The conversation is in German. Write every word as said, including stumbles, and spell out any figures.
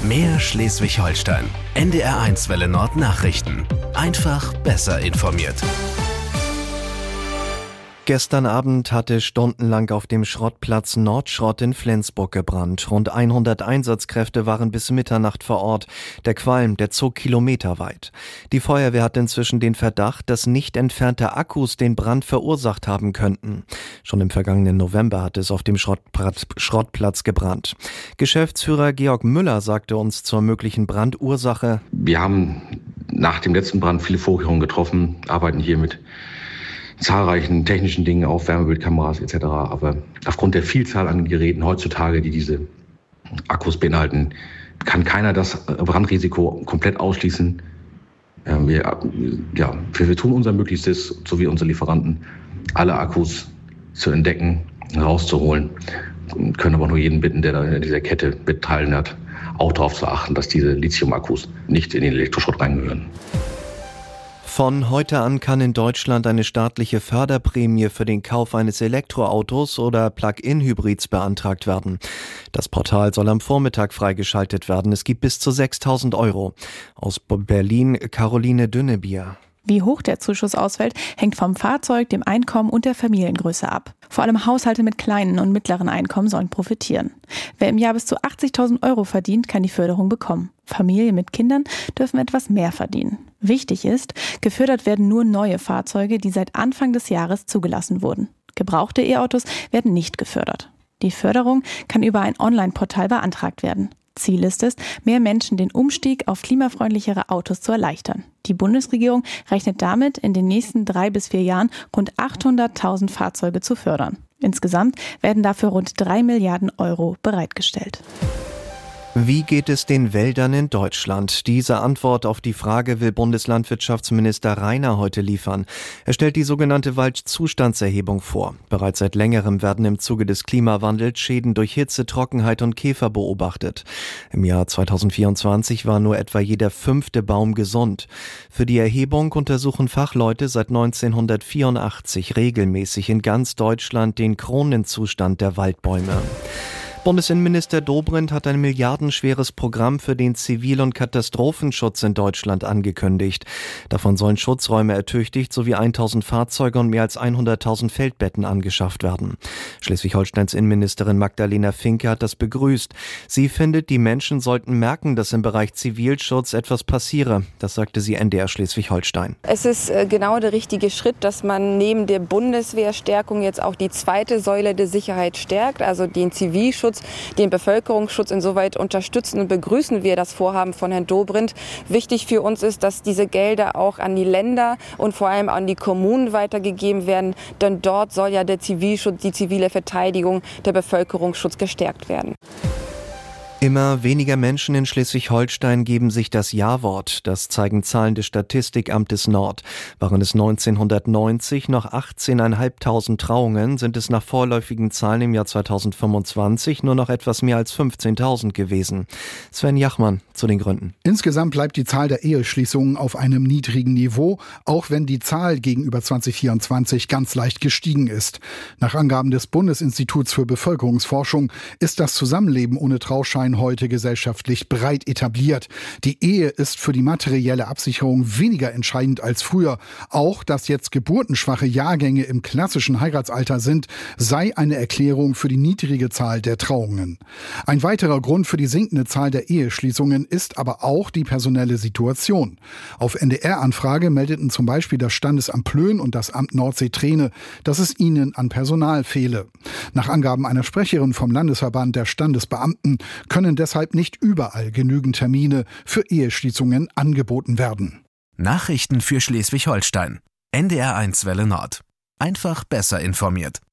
Mehr Schleswig-Holstein. N D R eins Welle Nord Nachrichten. Einfach besser informiert. Gestern Abend hatte stundenlang auf dem Schrottplatz Nordschrott in Flensburg gebrannt. Rund hundert Einsatzkräfte waren bis Mitternacht vor Ort. Der Qualm, der zog kilometerweit. Die Feuerwehr hat inzwischen den Verdacht, dass nicht entfernte Akkus den Brand verursacht haben könnten. Schon im vergangenen November hat es auf dem Schrottplatz gebrannt. Geschäftsführer Georg Müller sagte uns zur möglichen Brandursache: Wir haben nach dem letzten Brand viele Vorkehrungen getroffen, arbeiten hier mit zahlreichen technischen Dingen auf, Wärmebildkameras et cetera. Aber aufgrund der Vielzahl an Geräten heutzutage, die diese Akkus beinhalten, kann keiner das Brandrisiko komplett ausschließen. Wir, ja, wir tun unser Möglichstes, so wie unsere Lieferanten, alle Akkus zu entdecken, rauszuholen. Und können aber nur jeden bitten, der da in dieser Kette beteiligt hat, auch darauf zu achten, dass diese Lithium-Akkus nicht in den Elektroschrott reingehören. Von heute an kann in Deutschland eine staatliche Förderprämie für den Kauf eines Elektroautos oder Plug-in-Hybrids beantragt werden. Das Portal soll am Vormittag freigeschaltet werden. Es gibt bis zu sechstausend Euro. Aus Berlin Caroline Dünnebier. Wie hoch der Zuschuss ausfällt, hängt vom Fahrzeug, dem Einkommen und der Familiengröße ab. Vor allem Haushalte mit kleinen und mittleren Einkommen sollen profitieren. Wer im Jahr bis zu achtzigtausend Euro verdient, kann die Förderung bekommen. Familien mit Kindern dürfen etwas mehr verdienen. Wichtig ist, gefördert werden nur neue Fahrzeuge, die seit Anfang des Jahres zugelassen wurden. Gebrauchte E-Autos werden nicht gefördert. Die Förderung kann über ein Online-Portal beantragt werden. Ziel ist es, mehr Menschen den Umstieg auf klimafreundlichere Autos zu erleichtern. Die Bundesregierung rechnet damit, in den nächsten drei bis vier Jahren rund achthunderttausend Fahrzeuge zu fördern. Insgesamt werden dafür rund drei Milliarden Euro bereitgestellt. Wie geht es den Wäldern in Deutschland? Diese Antwort auf die Frage will Bundeslandwirtschaftsminister Rainer heute liefern. Er stellt die sogenannte Waldzustandserhebung vor. Bereits seit längerem werden im Zuge des Klimawandels Schäden durch Hitze, Trockenheit und Käfer beobachtet. Im Jahr zweitausendvierundzwanzig war nur etwa jeder fünfte Baum gesund. Für die Erhebung untersuchen Fachleute seit neunzehnhundertvierundachtzig regelmäßig in ganz Deutschland den Kronenzustand der Waldbäume. Bundesinnenminister Dobrindt hat ein milliardenschweres Programm für den Zivil- und Katastrophenschutz in Deutschland angekündigt. Davon sollen Schutzräume ertüchtigt sowie tausend Fahrzeuge und mehr als hunderttausend Feldbetten angeschafft werden. Schleswig-Holsteins Innenministerin Magdalena Finke hat das begrüßt. Sie findet, die Menschen sollten merken, dass im Bereich Zivilschutz etwas passiere. Das sagte sie N D R Schleswig-Holstein. Es ist genau der richtige Schritt, dass man neben der Bundeswehrstärkung jetzt auch die zweite Säule der Sicherheit stärkt, also den Zivilschutz, den Bevölkerungsschutz. Insoweit unterstützen und begrüßen wir das Vorhaben von Herrn Dobrindt. Wichtig für uns ist, dass diese Gelder auch an die Länder und vor allem an die Kommunen weitergegeben werden, denn dort soll ja der Zivilschutz, die zivile Verteidigung, der Bevölkerungsschutz gestärkt werden. Immer weniger Menschen in Schleswig-Holstein geben sich das Ja-Wort. Das zeigen Zahlen des Statistikamtes Nord. Waren es neunzehnhundertneunzig noch achtzehntausendfünfhundert Trauungen, sind es nach vorläufigen Zahlen im Jahr zweitausendfünfundzwanzig nur noch etwas mehr als fünfzehntausend gewesen. Sven Jachmann zu den Gründen. Insgesamt bleibt die Zahl der Eheschließungen auf einem niedrigen Niveau, auch wenn die Zahl gegenüber zweitausendvierundzwanzig ganz leicht gestiegen ist. Nach Angaben des Bundesinstituts für Bevölkerungsforschung ist das Zusammenleben ohne Trauschein heute gesellschaftlich breit etabliert. Die Ehe ist für die materielle Absicherung weniger entscheidend als früher. Auch, dass jetzt geburtenschwache Jahrgänge im klassischen Heiratsalter sind, sei eine Erklärung für die niedrige Zahl der Trauungen. Ein weiterer Grund für die sinkende Zahl der Eheschließungen ist aber auch die personelle Situation. Auf N D R-Anfrage meldeten zum Beispiel das Standesamt Plön und das Amt Nordsee-Treene, dass es ihnen an Personal fehle. Nach Angaben einer Sprecherin vom Landesverband der Standesbeamten können deshalb nicht überall genügend Termine für Eheschließungen angeboten werden. Nachrichten für Schleswig-Holstein. N D R eins Welle Nord. Einfach besser informiert.